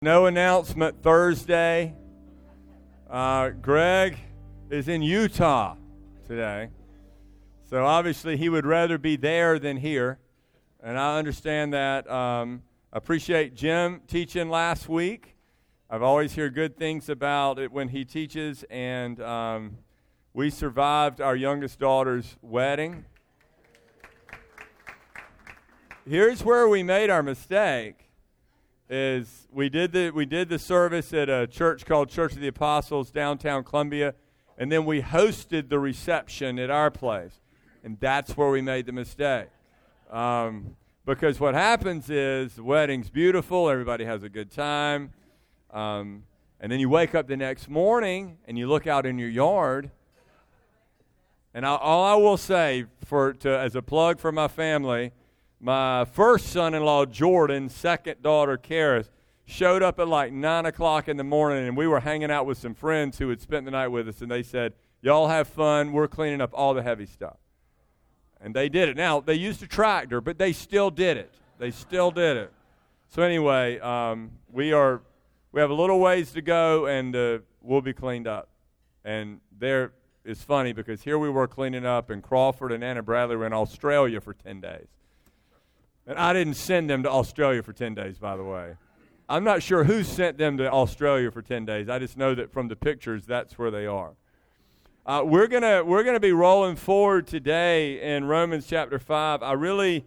No announcement Thursday. Greg is in Utah today. So obviously he would rather be there than here. And I understand that. I appreciate Jim teaching last week. I've always heard good things about it when he teaches. And we survived our youngest daughter's wedding. Here's where we made our mistake. Is we did the service at a church called Church of the Apostles, downtown Columbia, and then we hosted the reception at our place, and that's where we made the mistake. Because what happens is the wedding's beautiful, everybody has a good time, and then you wake up the next morning and you look out in your yard, and all I will say as a plug for my family. My first son-in-law, Jordan, second daughter, Karis, showed up at like 9 o'clock in the morning, and we were hanging out with some friends who had spent the night with us, and they said, y'all have fun. We're cleaning up all the heavy stuff. And they did it. Now, they used a tractor, but they still did it. So anyway, we have a little ways to go, and we'll be cleaned up. And there is funny because here we were cleaning up, and Crawford and Anna Bradley were in Australia for 10 days. And I didn't send them to Australia for 10 days, by the way. I'm not sure who sent them to Australia for 10 days. I just know that from the pictures, that's where they are. We're gonna be rolling forward today in Romans chapter 5. I really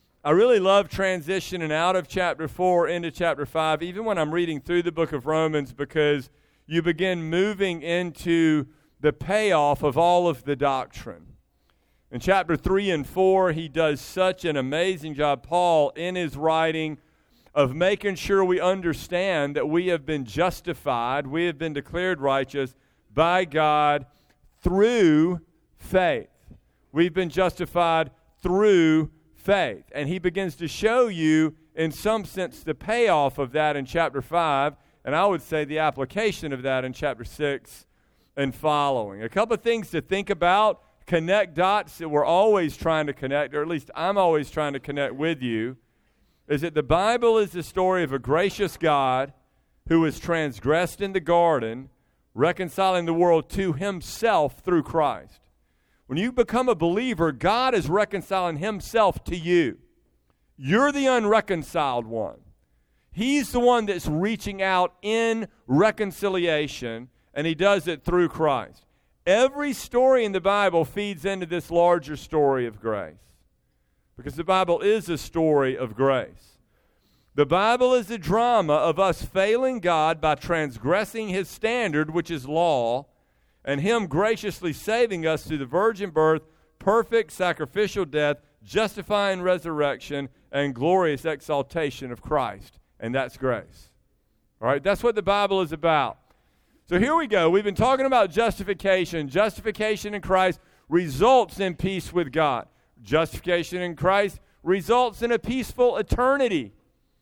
love transitioning out of chapter 4 into chapter 5, even when I'm reading through the book of Romans, because you begin moving into the payoff of all of the doctrine. In chapter 3 and 4, he does such an amazing job, Paul, in his writing of making sure we understand that we have been justified, we have been declared righteous by God through faith. We've been justified through faith. And he begins to show you, in some sense, the payoff of that in chapter 5, and I would say the application of that in chapter 6 and following. A couple of things to think about. Connect dots that we're always trying to connect, or at least I'm always trying to connect with you, is that the Bible is the story of a gracious God who was transgressed in the garden, reconciling the world to himself through Christ. When you become a believer, God is reconciling himself to you. You're the unreconciled one. He's the one that's reaching out in reconciliation, and he does it through Christ. Every story in the Bible feeds into this larger story of grace, because the Bible is a story of grace. The Bible is a drama of us failing God by transgressing his standard, which is law, and him graciously saving us through the virgin birth, perfect sacrificial death, justifying resurrection, and glorious exaltation of Christ. And that's grace. All right, that's what the Bible is about. So here we go. We've been talking about justification. Justification in Christ results in peace with God. Justification in Christ results in a peaceful eternity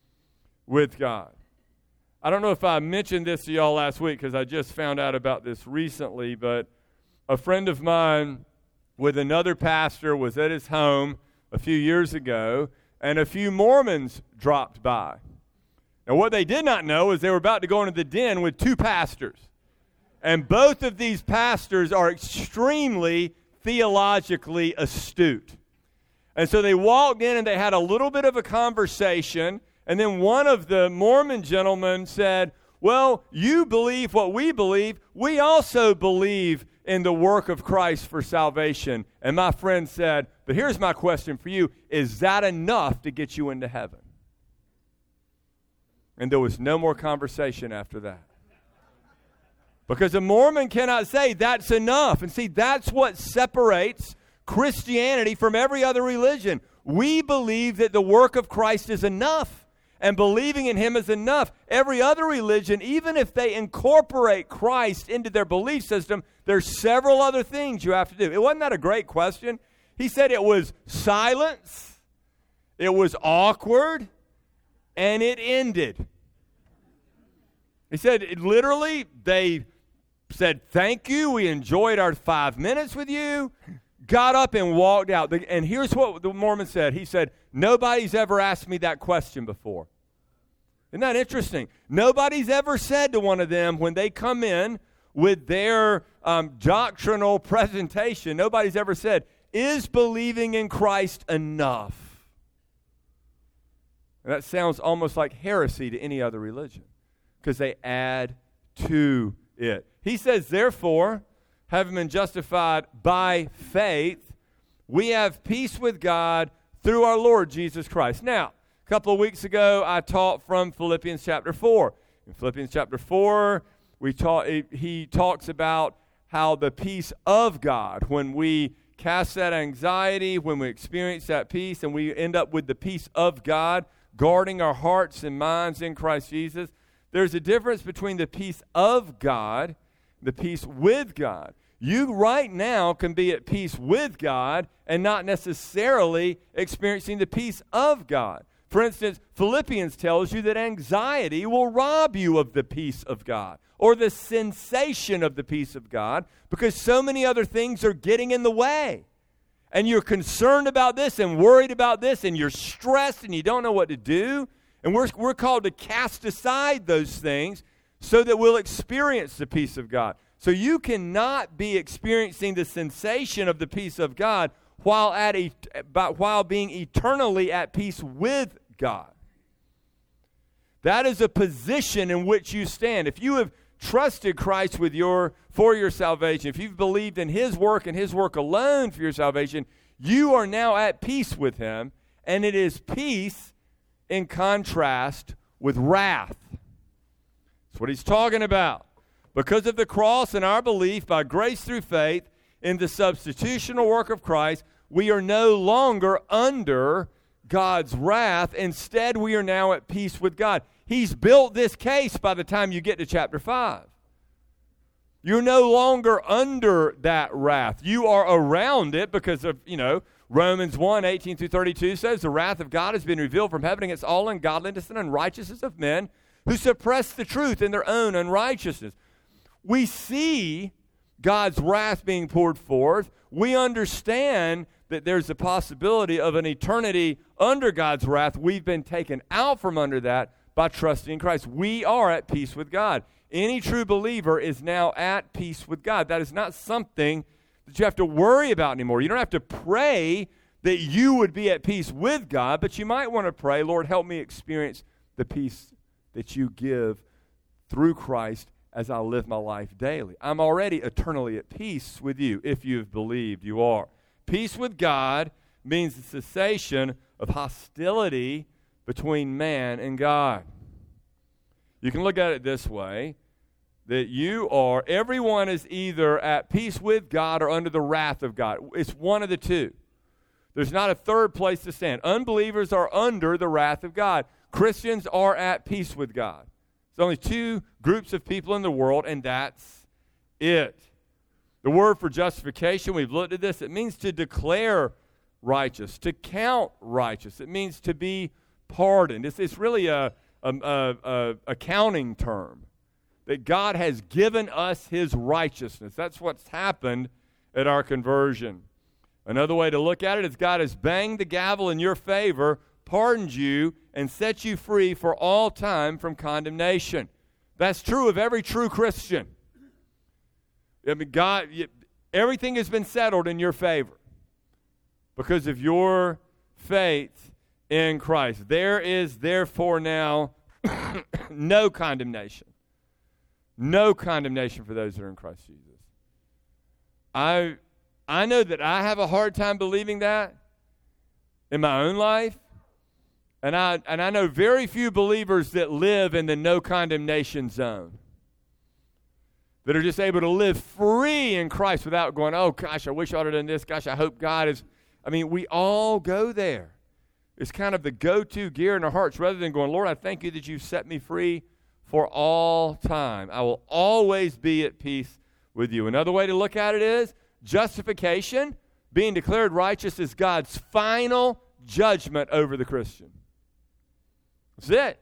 with God. I don't know if I mentioned this to y'all last week because I just found out about this recently, but a friend of mine with another pastor was at his home a few years ago, and a few Mormons dropped by. Now, what they did not know is they were about to go into the den with two pastors. And both of these pastors are extremely theologically astute. And so they walked in and they had a little bit of a conversation. And then one of the Mormon gentlemen said, well, you believe what we believe. We also believe in the work of Christ for salvation. And my friend said, but here's my question for you. Is that enough to get you into heaven? And there was no more conversation after that. Because a Mormon cannot say that's enough. And see, that's what separates Christianity from every other religion. We believe that the work of Christ is enough, and believing in him is enough. Every other religion, even if they incorporate Christ into their belief system, there's several other things you have to do. It wasn't that a great question? He said it was silence, it was awkward, and it ended. He said literally they said, thank you, we enjoyed our 5 minutes with you, got up and walked out. And here's what the Mormon said. He said, nobody's ever asked me that question before. Isn't that interesting? Nobody's ever said to one of them when they come in with their doctrinal presentation, nobody's ever said, is believing in Christ enough? And that sounds almost like heresy to any other religion because they add to it. He says, therefore, having been justified by faith, we have peace with God through our Lord Jesus Christ. Now, a couple of weeks ago, I taught from Philippians chapter 4. In Philippians chapter 4, he talks about how the peace of God, when we cast that anxiety, when we experience that peace, and we end up with the peace of God, guarding our hearts and minds in Christ Jesus, there's a difference between the peace of God, the peace with God. You right now can be at peace with God and not necessarily experiencing the peace of God. For instance, Philippians tells you that anxiety will rob you of the peace of God or the sensation of the peace of God because so many other things are getting in the way. And you're concerned about this and worried about this and you're stressed and you don't know what to do. And we're called to cast aside those things so that we'll experience the peace of God. So you cannot be experiencing the sensation of the peace of God while being eternally at peace with God. That is a position in which you stand. If you have trusted Christ for your salvation, if you've believed in His work and His work alone for your salvation, you are now at peace with Him, and it is peace in contrast with wrath. That's what he's talking about. Because of the cross and our belief by grace through faith in the substitutional work of Christ, we are no longer under God's wrath. Instead, we are now at peace with God. He's built this case by the time you get to chapter 5. You're no longer under that wrath. You are around it because of, Romans 1, 18 through 32 says, the wrath of God has been revealed from heaven against all ungodliness and unrighteousness of men who suppress the truth in their own unrighteousness. We see God's wrath being poured forth. We understand that there's a possibility of an eternity under God's wrath. We've been taken out from under that by trusting in Christ. We are at peace with God. Any true believer is now at peace with God. That is not something that you have to worry about anymore. You don't have to pray that you would be at peace with God, but you might want to pray, Lord, help me experience the peace that you give through Christ as I live my life daily. I'm already eternally at peace with you. If you've believed, you are. Peace with God means the cessation of hostility between man and God. You can look at it this way, that everyone is either at peace with God or under the wrath of God. It's one of the two. There's not a third place to stand. Unbelievers are under the wrath of God. Christians are at peace with God. There's only two groups of people in the world, and that's it. The word for justification, we've looked at this, it means to declare righteous, to count righteous. It means to be pardoned. It's really a accounting term, that God has given us His righteousness. That's what's happened at our conversion. Another way to look at it is God has banged the gavel in your favor, pardoned you, and set you free for all time from condemnation. That's true of every true Christian. I mean, everything has been settled in your favor because of your faith in Christ. There is therefore now no condemnation. No condemnation for those that are in Christ Jesus. I know that I have a hard time believing that in my own life. And I know very few believers that live in the no condemnation zone, that are just able to live free in Christ without going, oh, gosh, I wish I would have done this. Gosh, I hope God is. I mean, we all go there. It's kind of the go-to gear in our hearts rather than going, Lord, I thank you that you've set me free for all time. I will always be at peace with you. Another way to look at it is justification, being declared righteous, is God's final judgment over the Christian. That's it.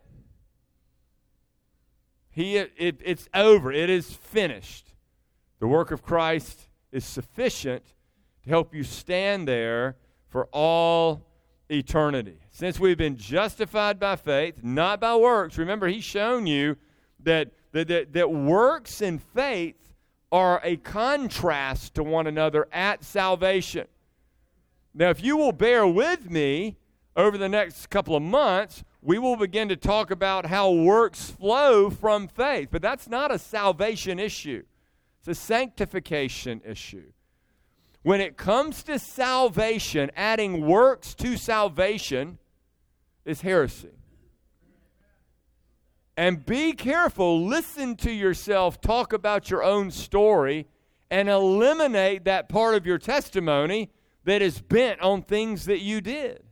It's over. It is finished. The work of Christ is sufficient to help you stand there for all eternity. Since we've been justified by faith, not by works. Remember, he's shown you that works and faith are a contrast to one another at salvation. Now, if you will bear with me over the next couple of months, we will begin to talk about how works flow from faith. But that's not a salvation issue. It's a sanctification issue. When it comes to salvation, adding works to salvation is heresy. And be careful, listen to yourself, talk about your own story, and eliminate that part of your testimony that is bent on things that you did.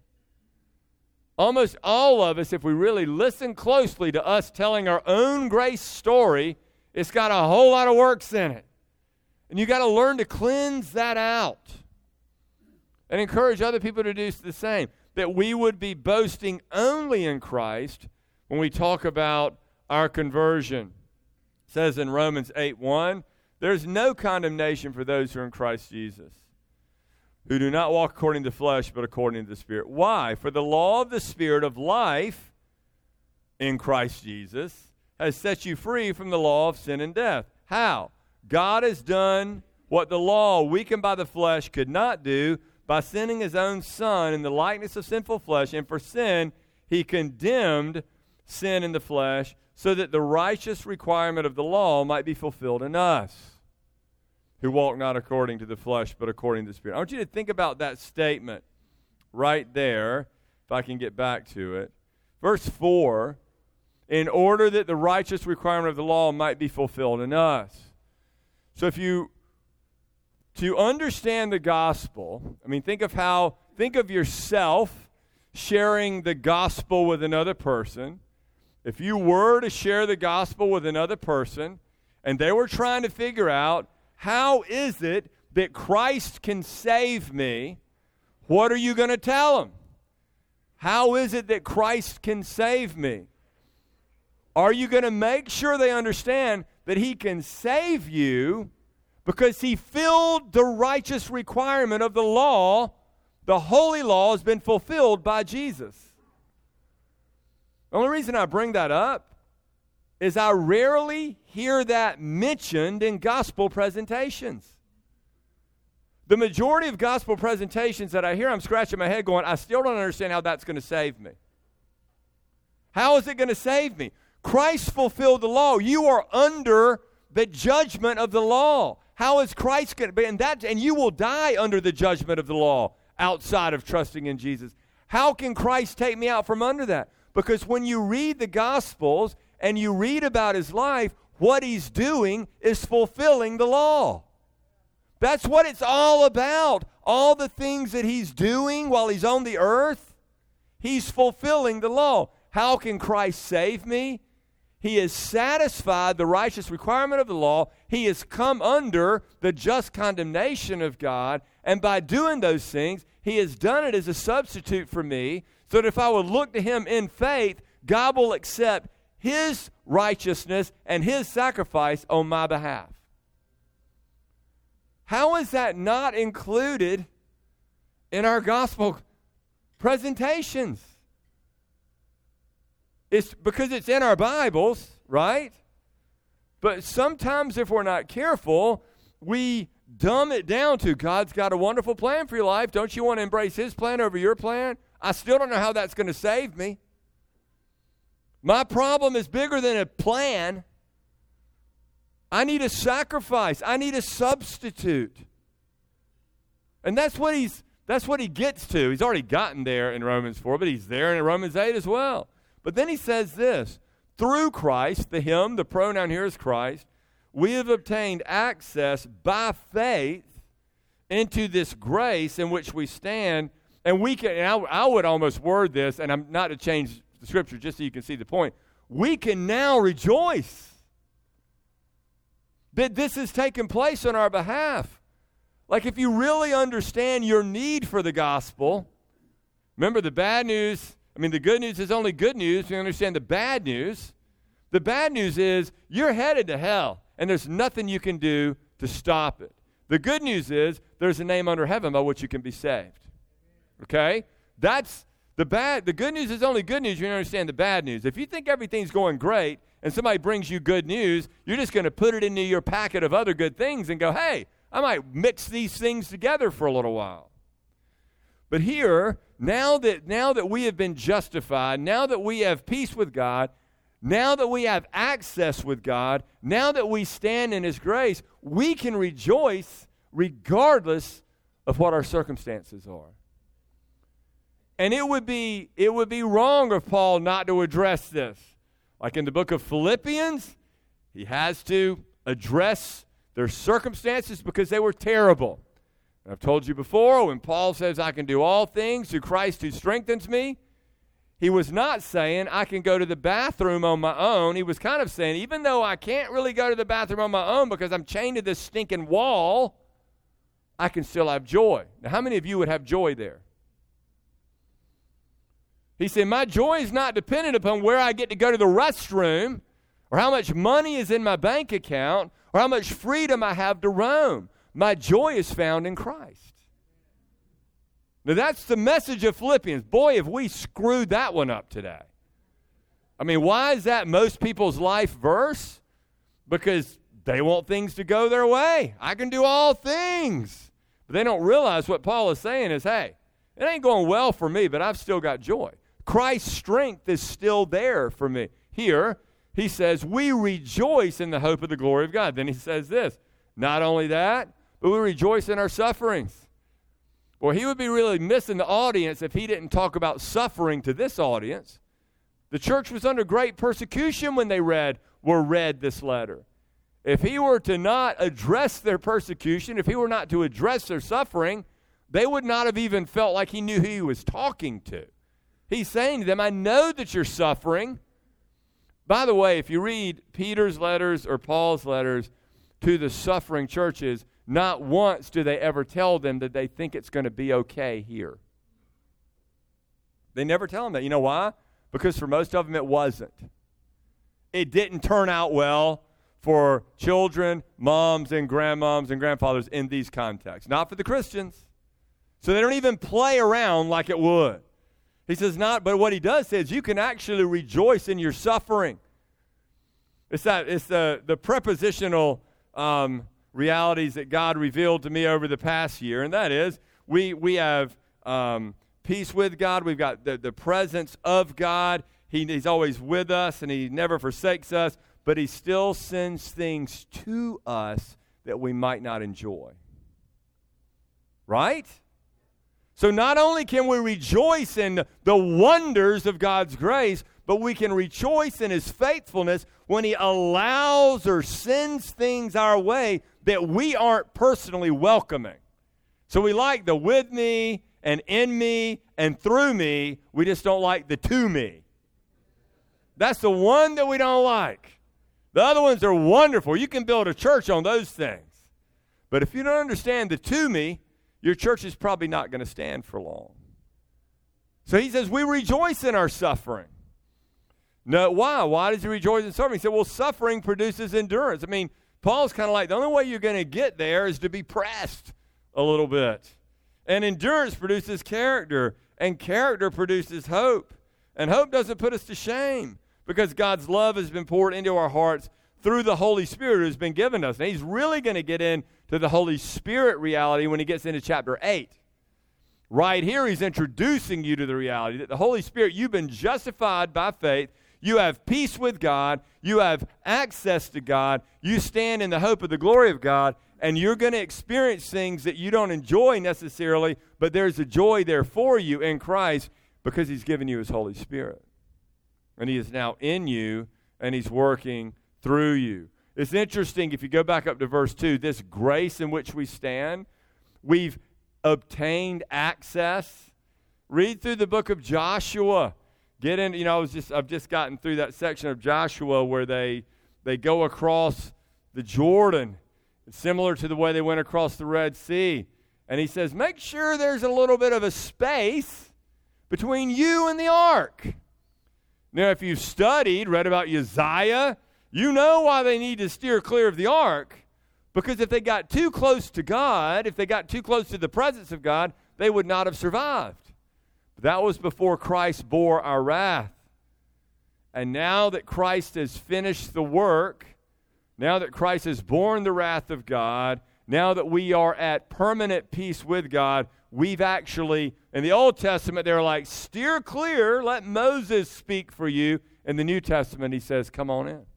Almost all of us, if we really listen closely to us telling our own grace story, it's got a whole lot of works in it. And you got to learn to cleanse that out and encourage other people to do the same. That we would be boasting only in Christ when we talk about our conversion. It says in Romans 8:1, there's no condemnation for those who are in Christ Jesus, who do not walk according to the flesh, but according to the Spirit. Why? For the law of the Spirit of life in Christ Jesus has set you free from the law of sin and death. How? God has done what the law, weakened by the flesh, could not do by sending his own Son in the likeness of sinful flesh, and for sin he condemned sin in the flesh, so that the righteous requirement of the law might be fulfilled in us, who walk not according to the flesh, but according to the Spirit. I want you to think about that statement right there, if I can get back to it. Verse 4, in order that the righteous requirement of the law might be fulfilled in us. So to understand the gospel, think of yourself sharing the gospel with another person. If you were to share the gospel with another person, and they were trying to figure out, how is it that Christ can save me? What are you going to tell them? How is it that Christ can save me? Are you going to make sure they understand that he can save you because he filled the righteous requirement of the law? The holy law has been fulfilled by Jesus. The only reason I bring that up is I rarely hear that mentioned in gospel presentations. The majority of gospel presentations that I hear, I'm scratching my head going, I still don't understand how that's going to save me. How is it going to save me? Christ fulfilled the law. You are under the judgment of the law. How is Christ going to be? And you will die under the judgment of the law outside of trusting in Jesus. How can Christ take me out from under that? Because when you read the Gospels and you read about his life, what he's doing is fulfilling the law. That's what it's all about. All the things that he's doing while he's on the earth, he's fulfilling the law. How can Christ save me? He has satisfied the righteous requirement of the law. He has come under the just condemnation of God. And by doing those things, he has done it as a substitute for me, so that if I would look to him in faith, God will accept his righteousness and his sacrifice on my behalf. How is that not included in our gospel presentations? It's because it's in our Bibles, right? But sometimes if we're not careful, we dumb it down to God's got a wonderful plan for your life. Don't you want to embrace his plan over your plan? I still don't know how that's going to save me. My problem is bigger than a plan. I need a sacrifice. I need a substitute. And that's what he gets to. He's already gotten there in Romans 4, but he's there in Romans 8 as well. But then he says this, through Christ, the pronoun here is Christ, we have obtained access by faith into this grace in which we stand. And we can, and I would almost word this, and I'm not to change the scripture just so you can see the point. We can now rejoice that this has taken place on our behalf. Like if you really understand your need for the gospel, remember the bad news, the good news is only good news. You understand the bad news. The bad news is you're headed to hell, and there's nothing you can do to stop it. The good news is there's a name under heaven by which you can be saved. Okay? That's The good news is only good news when you understand the bad news. If you think everything's going great and somebody brings you good news, you're just going to put it into your packet of other good things and go, hey, I might mix these things together for a little while. But here, now that we have been justified, now that we have peace with God, now that we have access with God, now that we stand in His grace, we can rejoice regardless of what our circumstances are. And it would be wrong of Paul not to address this. Like in the book of Philippians, he has to address their circumstances because they were terrible. And I've told you before, when Paul says, I can do all things through Christ who strengthens me, he was not saying, I can go to the bathroom on my own. He was kind of saying, even though I can't really go to the bathroom on my own because I'm chained to this stinking wall, I can still have joy. Now, how many of you would have joy there? He said, my joy is not dependent upon where I get to go to the restroom or how much money is in my bank account or how much freedom I have to roam. My joy is found in Christ. Now, that's the message of Philippians. Boy, have we screwed that one up today. I mean, why is that most people's life verse? Because they want things to go their way. I can do all things. But they don't realize what Paul is saying is, hey, it ain't going well for me, but I've still got joy. Christ's strength is still there for me. Here, he says, we rejoice in the hope of the glory of God. Then he says this, not only that, but we rejoice in our sufferings. Well, he would be really missing the audience if he didn't talk about suffering to this audience. The church was under great persecution when they read this letter. If he were to not address their persecution, if he were not to address their suffering, they would not have even felt like he knew who he was talking to. He's saying to them, I know that you're suffering. By the way, if you read Peter's letters or Paul's letters to the suffering churches, not once do they ever tell them that they think it's going to be okay here. They never tell them that. You know why? Because for most of them it wasn't. It didn't turn out well for children, moms, and grandmoms and grandfathers in these contexts. Not for the Christians. So they don't even play around like it would. He says not, but what he does say is you can actually rejoice in your suffering. It's the prepositional realities that God revealed to me over the past year, and that is we have peace with God. We've got the presence of God. He's always with us, and He never forsakes us, but He still sends things to us that we might not enjoy. Right? So not only can we rejoice in the wonders of God's grace, but we can rejoice in His faithfulness when He allows or sends things our way that we aren't personally welcoming. So we like the with me and in me and through me. We just don't like the to me. That's the one that we don't like. The other ones are wonderful. You can build a church on those things. But if you don't understand the to me, your church is probably not going to stand for long. So he says, we rejoice in our suffering. No, why? Why does he rejoice in suffering? He said, well, suffering produces endurance. I mean, Paul's kind of like, the only way you're going to get there is to be pressed a little bit. And endurance produces character, and character produces hope. And hope doesn't put us to shame because God's love has been poured into our hearts through the Holy Spirit who's been given us. And he's really going to get into the Holy Spirit reality when he gets into chapter 8. Right here, he's introducing you to the reality that the Holy Spirit, you've been justified by faith. You have peace with God. You have access to God. You stand in the hope of the glory of God. And you're going to experience things that you don't enjoy necessarily, but there's a joy there for you in Christ because he's given you his Holy Spirit. And he is now in you, and he's working through you. It's interesting, if you go back up to verse 2, this grace in which we stand, we've obtained access. Read through the book of Joshua. Get in, I've just gotten through that section of Joshua where they go across the Jordan. It's similar to the way they went across the Red Sea. And he says, make sure there's a little bit of a space between you and the ark. Now, if you've read about Uzziah, you know why they need to steer clear of the ark. Because if they got too close to God, if they got too close to the presence of God, they would not have survived. That was before Christ bore our wrath. And now that Christ has finished the work, now that Christ has borne the wrath of God, now that we are at permanent peace with God, we've actually, in the Old Testament, they're like, steer clear, let Moses speak for you. In the New Testament, he says, come on in.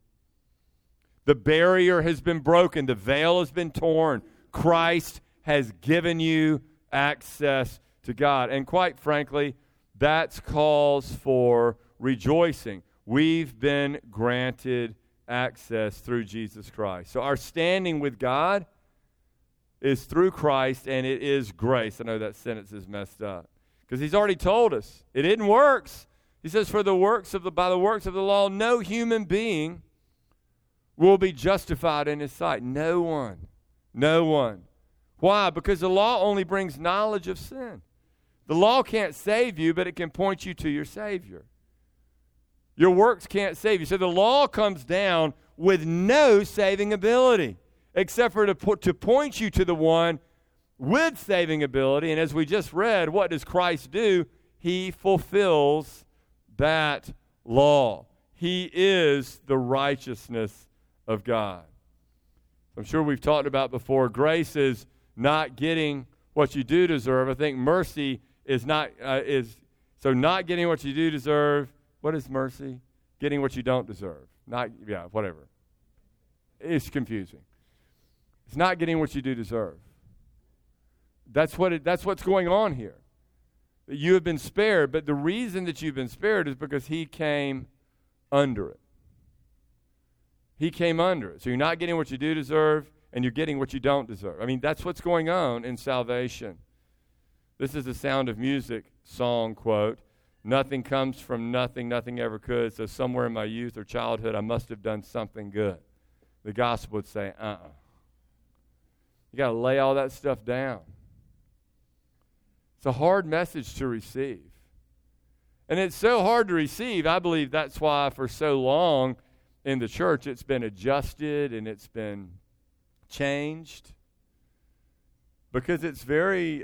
The barrier has been broken. The veil has been torn. Christ has given you access to God. And quite frankly, that's cause for rejoicing. We've been granted access through Jesus Christ. So our standing with God is through Christ, and it is grace. I know that sentence is messed up because he's already told us it isn't works. He says, by the works of the law, no human being will be justified in his sight. No one. No one. Why? Because the law only brings knowledge of sin. The law can't save you, but it can point you to your Savior. Your works can't save you. So the law comes down with no saving ability, except for to point you to the one with saving ability. And as we just read, what does Christ do? He fulfills that law. He is the righteousness of God. I'm sure we've talked about before, grace is not getting what you do deserve. I think mercy is not getting what you do deserve. What is mercy? Getting what you don't deserve. Whatever. It's confusing. It's not getting what you do deserve. That's what's going on here. You have been spared, but the reason that you've been spared is because he came under it. He came under it. So you're not getting what you do deserve, and you're getting what you don't deserve. I mean, that's what's going on in salvation. This is the Sound of Music song quote. Nothing comes from nothing, nothing ever could. So somewhere in my youth or childhood, I must have done something good. The gospel would say, You got to lay all that stuff down. It's a hard message to receive. And it's so hard to receive, I believe that's why for so long in the church it's been adjusted and it's been changed. Because it's very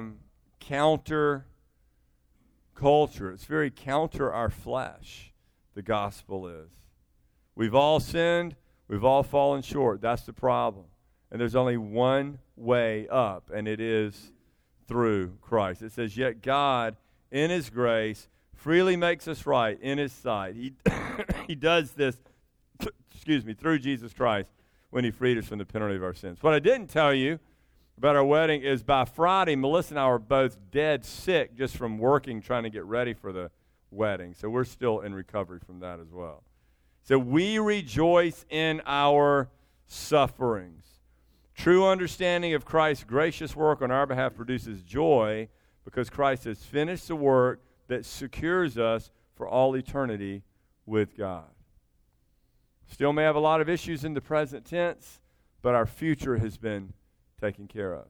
counter culture. It's very counter our flesh, the gospel is. We've all sinned. We've all fallen short. That's the problem. And there's only one way up, and it is through Christ. It says, yet God, in his grace, freely makes us right in his sight. He does this, through Jesus Christ when he freed us from the penalty of our sins. What I didn't tell you about our wedding is by Friday, Melissa and I were both dead sick just from working, trying to get ready for the wedding. So we're still in recovery from that as well. So we rejoice in our sufferings. True understanding of Christ's gracious work on our behalf produces joy because Christ has finished the work that secures us for all eternity with God. Still may have a lot of issues in the present tense, but our future has been taken care of.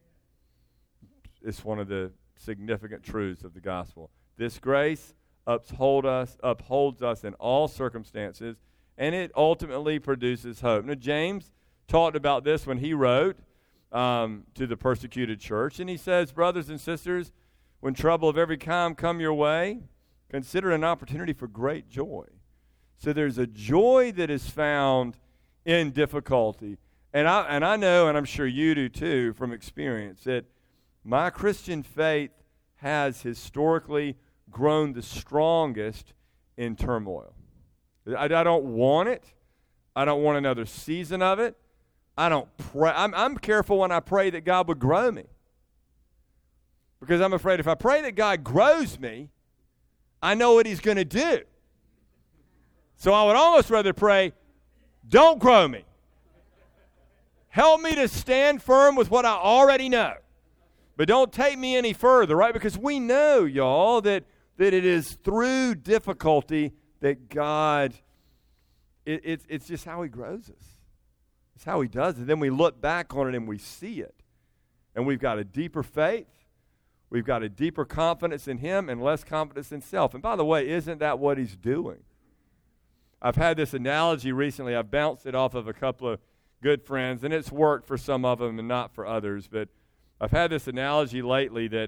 It's one of the significant truths of the gospel. This grace upholds us in all circumstances, and it ultimately produces hope. Now, James talked about this when he wrote to the persecuted church, and he says, brothers and sisters, when trouble of every kind come your way, consider an opportunity for great joy. So there's a joy that is found in difficulty. And I know, and I'm sure you do too from experience, that my Christian faith has historically grown the strongest in turmoil. I don't want it. I don't want another season of it. I don't pray. I'm careful when I pray that God would grow me. Because I'm afraid if I pray that God grows me, I know what he's going to do. So I would almost rather pray, don't grow me. Help me to stand firm with what I already know. But don't take me any further, right? Because we know, y'all, that it is through difficulty that God, it's just how he grows us. It's how he does it. Then we look back on it and we see it. And we've got a deeper faith. We've got a deeper confidence in him and less confidence in self. And by the way, isn't that what he's doing? I've had this analogy recently. I've bounced it off of a couple of good friends, and it's worked for some of them and not for others. But I've had this analogy lately that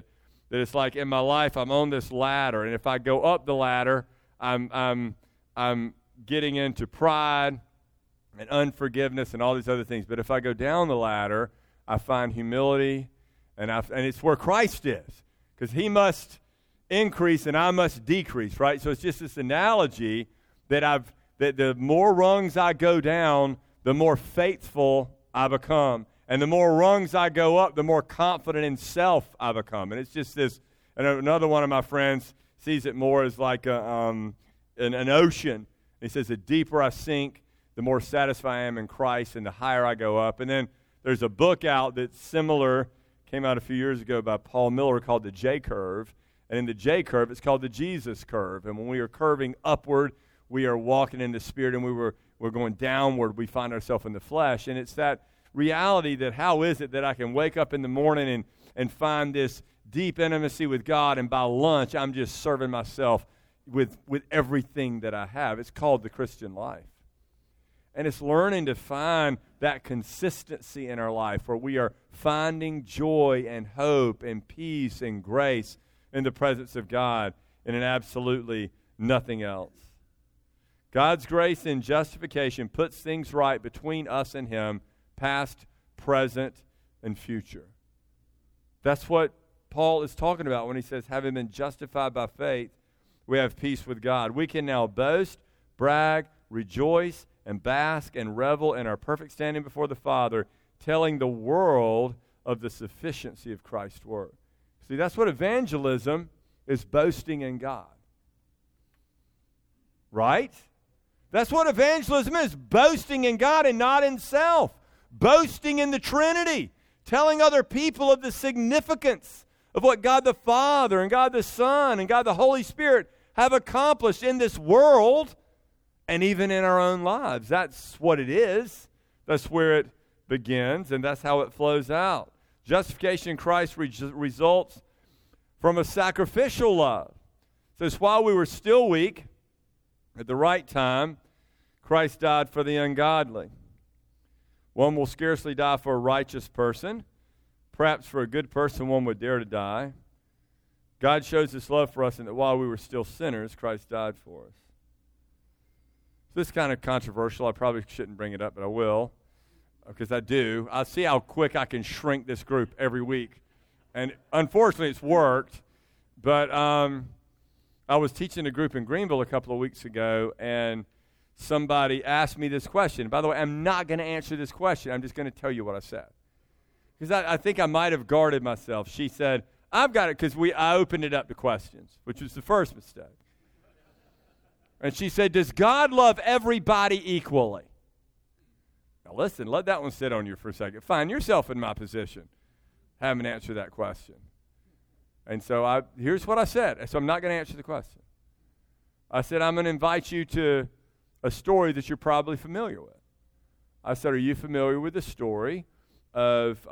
That it's like in my life, I'm on this ladder, and if I go up the ladder, I'm getting into pride and unforgiveness and all these other things. But if I go down the ladder, I find humility, and it's where Christ is, because he must increase and I must decrease, right? So it's just this analogy that the more rungs I go down, the more faithful I become. And the more rungs I go up, the more confident in self I become. And it's just this, and another one of my friends sees it more as like an ocean. He says, the deeper I sink, the more satisfied I am in Christ, and the higher I go up. And then there's a book out that's similar, came out a few years ago by Paul Miller, called The J Curve. And in the J Curve, it's called the Jesus Curve. And when we are curving upward, we are walking in the Spirit, and we're going downward, we find ourselves in the flesh. And it's that reality that how is it that I can wake up in the morning and find this deep intimacy with God, and by lunch I'm just serving myself with everything that I have. It's called the Christian life. And it's learning to find that consistency in our life where we are finding joy and hope and peace and grace in the presence of God and in absolutely nothing else. God's grace in justification puts things right between us and him, past, present, and future. That's what Paul is talking about when he says, having been justified by faith, we have peace with God. We can now boast, brag, rejoice, and bask and revel in our perfect standing before the Father, telling the world of the sufficiency of Christ's work. See, that's what evangelism is, boasting in God. Right? That's what evangelism is, boasting in God and not in self. Boasting in the Trinity, telling other people of the significance of what God the Father and God the Son and God the Holy Spirit have accomplished in this world and even in our own lives. That's what it is. That's where it begins, and that's how it flows out. Justification in Christ results from a sacrificial love. So it's while we were still weak, at the right time, Christ died for the ungodly. One will scarcely die for a righteous person. Perhaps for a good person, one would dare to die. God shows his love for us in that while we were still sinners, Christ died for us. This is kind of controversial. I probably shouldn't bring it up, but I will, because I do. I see how quick I can shrink this group every week. And unfortunately, it's worked. But I was teaching a group in Greenville a couple of weeks ago, and somebody asked me this question. By the way, I'm not going to answer this question. I'm just going to tell you what I said. Because I think I might have guarded myself. She said, I've got it, because I opened it up to questions, which was the first mistake. And she said, does God love everybody equally? Now listen, let that one sit on you for a second. Find yourself in my position. Haven't answered that question. And so here's what I said. So I'm not going to answer the question. I said, I'm going to invite you to a story that you're probably familiar with. I said, are you familiar with the story of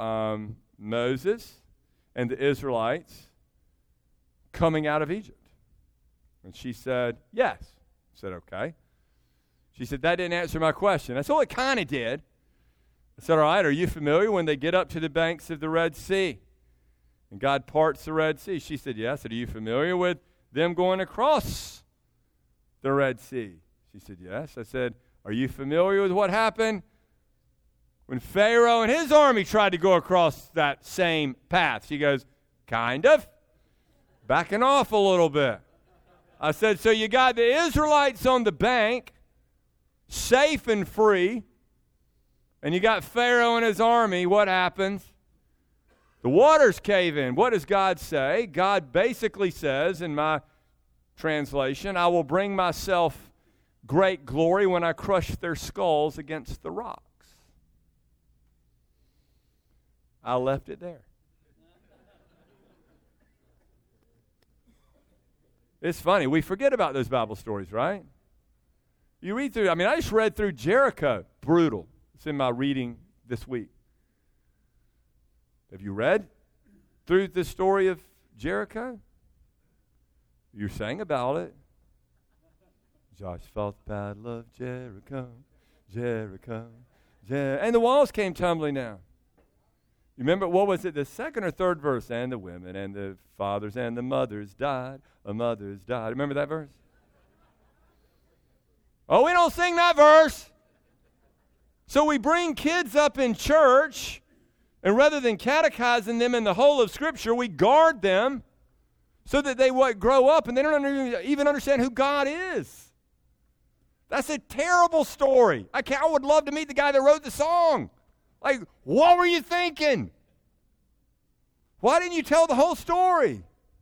Moses and the Israelites coming out of Egypt? And she said, yes. I said, okay. She said, that didn't answer my question. I said, well, it kind of did. I said, all right, are you familiar when they get up to the banks of the Red Sea and God parts the Red Sea? She said, yes. I said, are you familiar with them going across the Red Sea? She said, yes. I said, are you familiar with what happened when Pharaoh and his army tried to go across that same path? She goes, kind of. Backing off a little bit. I said, so you got the Israelites on the bank, safe and free, and you got Pharaoh and his army. What happens? The waters cave in. What does God say? God basically says, in my translation, I will bring myself great glory when I crush their skulls against the rocks. I left it there. It's funny. We forget about those Bible stories, right? You read through, I just read through Jericho. Brutal. It's in my reading this week. Have you read through the story of Jericho? You sang about it. Josh fought the battle of Jericho, Jericho, Jericho. And the walls came tumbling down. You remember, what was it, the second or third verse? And the women and the fathers and the mothers died. The mothers died. Remember that verse? Oh, we don't sing that verse. So we bring kids up in church, and rather than catechizing them in the whole of Scripture, we guard them so that they grow up and they don't even understand who God is. That's a terrible story. I would love to meet the guy that wrote the song. Like, what were you thinking? Why didn't you tell the whole story?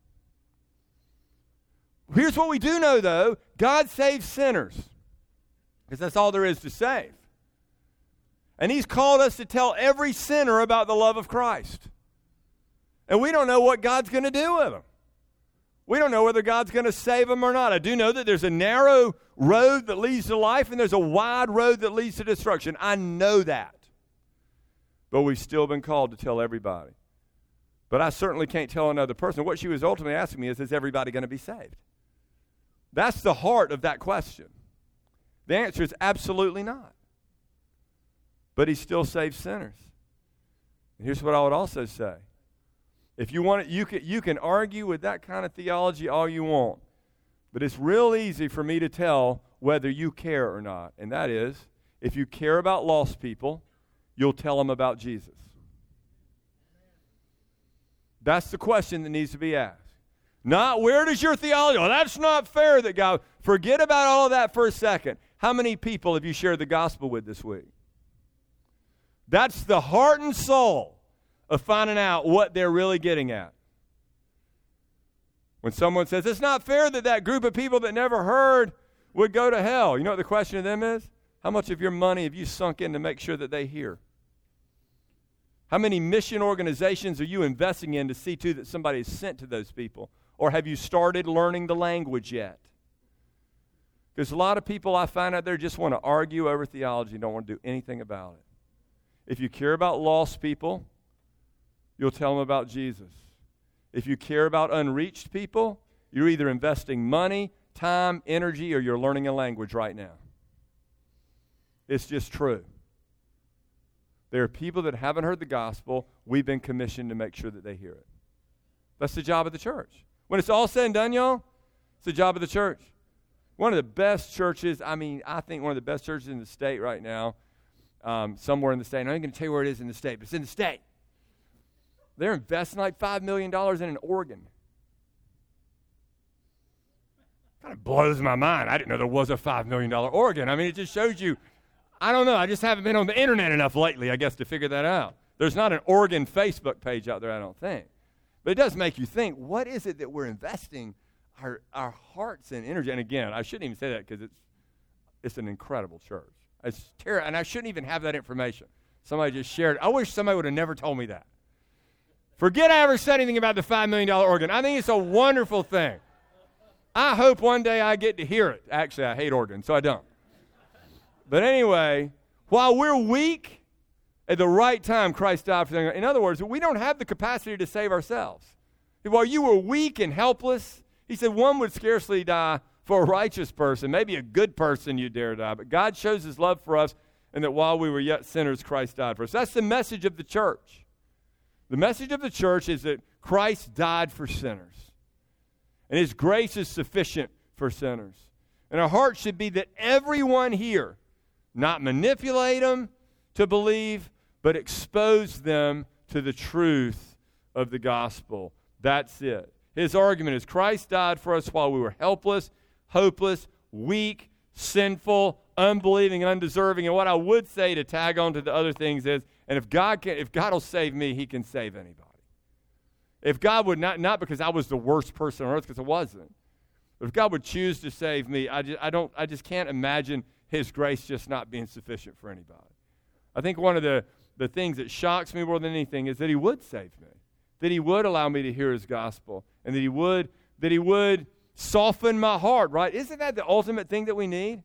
Here's what we do know, though. God saves sinners, because that's all there is to save. And He's called us to tell every sinner about the love of Christ. And we don't know what God's going to do with them. We don't know whether God's going to save them or not. I do know that there's a narrow road that leads to life and there's a wide road that leads to destruction. I know that. But we've still been called to tell everybody. But I certainly can't tell another person. What she was ultimately asking me is everybody going to be saved? That's the heart of that question. The answer is absolutely not. But He still saves sinners. And here's what I would also say. If you want it, you can argue with that kind of theology all you want. But it's real easy for me to tell whether you care or not. And that is, if you care about lost people, you'll tell them about Jesus. That's the question that needs to be asked. Not, where does your theology? Oh, that's not fair that God. Forget about all of that for a second. How many people have you shared the gospel with this week? That's the heart and soul of finding out what they're really getting at. When someone says, it's not fair that that group of people that never heard would go to hell. You know what the question of them is? How much of your money have you sunk in to make sure that they hear? How many mission organizations are you investing in to see to that somebody is sent to those people? Or have you started learning the language yet? Because a lot of people I find out there just want to argue over theology and don't want to do anything about it. If you care about lost people, you'll tell them about Jesus. If you care about unreached people, you're either investing money, time, energy, or you're learning a language right now. It's just true. There are people that haven't heard the gospel. We've been commissioned to make sure that they hear it. That's the job of the church. When it's all said and done, y'all, it's the job of the church. One of the best churches, I think one of the best churches in the state right now, somewhere in the state. I'm not going to tell you where it is in the state, but it's in the state. They're investing like $5 million in an organ. Kind of blows my mind. I didn't know there was a $5 million organ. I mean, it just shows you, I don't know. I just haven't been on the internet enough lately, I guess, to figure that out. There's not an organ Facebook page out there, I don't think. But it does make you think, what is it that we're investing our hearts and energy? And again, I shouldn't even say that because it's an incredible church. It's terrible, and I shouldn't even have that information. Somebody just shared it. I wish somebody would have never told me that. Forget I ever said anything about the $5 million organ. I think it's a wonderful thing. I hope one day I get to hear it. Actually, I hate organs, so I don't. But anyway, while we're weak, at the right time, Christ died for them. In other words, we don't have the capacity to save ourselves. While you were weak and helpless, He said one would scarcely die for a righteous person. Maybe a good person you dare die. But God shows His love for us, and that while we were yet sinners, Christ died for us. That's the message of the church. The message of the church is that Christ died for sinners. And His grace is sufficient for sinners. And our heart should be that everyone here, not manipulate them to believe, but expose them to the truth of the gospel. That's it. His argument is Christ died for us while we were helpless, hopeless, weak, sinful, unbelieving, and undeserving. And what I would say to tag on to the other things is, and if God will save me, He can save anybody. If God would not because I was the worst person on earth, because I wasn't. But if God would choose to save me, I just can't imagine His grace just not being sufficient for anybody. I think one of the things that shocks me more than anything is that He would save me, that He would allow me to hear His gospel, and that He would soften my heart. Right? Isn't that the ultimate thing that we need?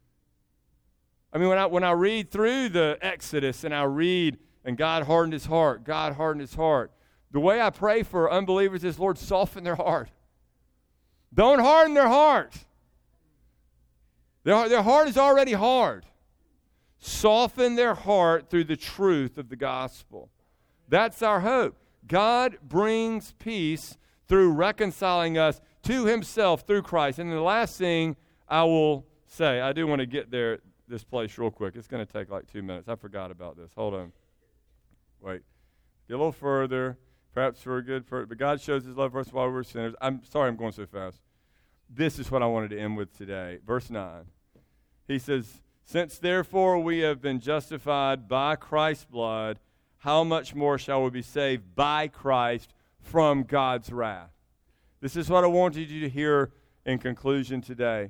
I mean, when I read through the Exodus and I read, and God hardened His heart, God hardened His heart. The way I pray for unbelievers is, Lord, soften their heart. Don't harden their heart. Their heart is already hard. Soften their heart through the truth of the gospel. That's our hope. God brings peace through reconciling us to himself through Christ. And the last thing I will say, I do want to get there, this place real quick. It's going to take like 2 minutes. I forgot about this. Hold on. Wait. Get a little further, perhaps for a good, but God shows his love for us while we were sinners. I'm sorry I'm going so fast. This is what I wanted to end with today. Verse 9. He says, since therefore we have been justified by Christ's blood, how much more shall we be saved by Christ from God's wrath? This is what I wanted you to hear in conclusion today.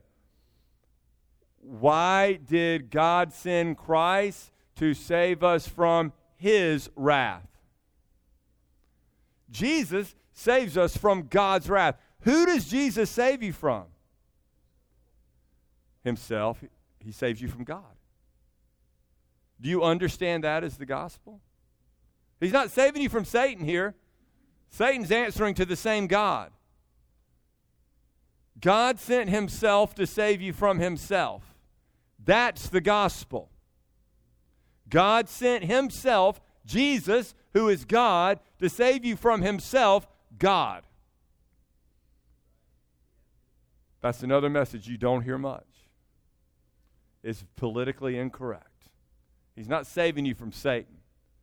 Why did God send Christ? To save us from his wrath. Jesus saves us from God's wrath. Who does Jesus save you from? Himself. He saves you from God. Do you understand that as the gospel? He's not saving you from Satan here. Satan's answering to the same God. God sent himself to save you from himself. That's the gospel. God sent himself, Jesus, who is God, to save you from himself, God. That's another message you don't hear much. It's politically incorrect. He's not saving you from Satan.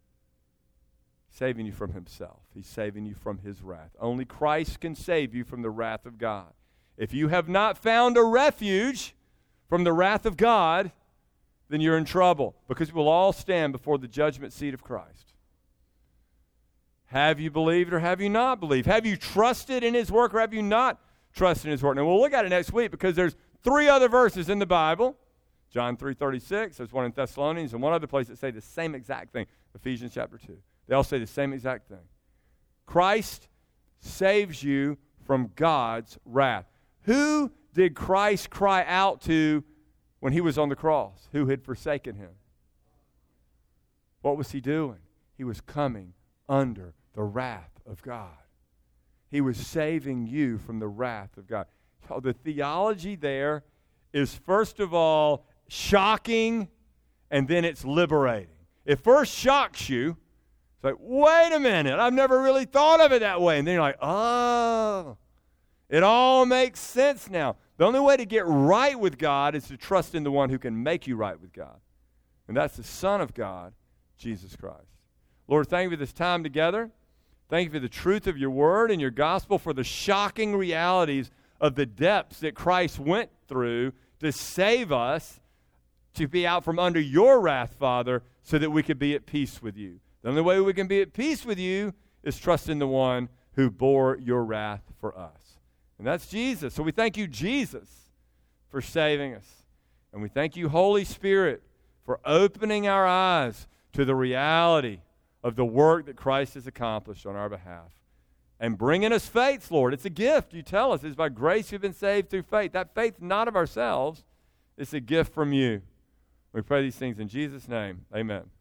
He's saving you from himself. He's saving you from his wrath. Only Christ can save you from the wrath of God. If you have not found a refuge from the wrath of God, then you're in trouble, because we'll all stand before the judgment seat of Christ. Have you believed or have you not believed? Have you trusted in his work or have you not trusted in his work? Now, we'll look at it next week, because there's 3 other verses in the Bible. John 3:36, there's one in Thessalonians, and one other place that say the same exact thing. Ephesians chapter 2. They all say the same exact thing. Christ saves you from God's wrath. Who did Christ cry out to when he was on the cross? Who had forsaken him? What was he doing? He was coming under the wrath of God. He was saving you from the wrath of God. So the theology there is, first of all, shocking, and then it's liberating. It first shocks you. It's like, wait a minute, I've never really thought of it that way. And then you're like, oh, it all makes sense now. The only way to get right with God is to trust in the one who can make you right with God. And that's the Son of God, Jesus Christ. Lord, thank you for this time together. Thank you for the truth of your word and your gospel, for the shocking realities of the depths that Christ went through to save us, to be out from under your wrath, Father, so that we could be at peace with you. The only way we can be at peace with you is trust in the one who bore your wrath for us. And that's Jesus. So we thank you, Jesus, for saving us. And we thank you, Holy Spirit, for opening our eyes to the reality of the work that Christ has accomplished on our behalf. And bringing us faith, Lord. It's a gift. You tell us it's by grace you've been saved through faith. That faith not of ourselves. It's a gift from you. We pray these things in Jesus' name. Amen.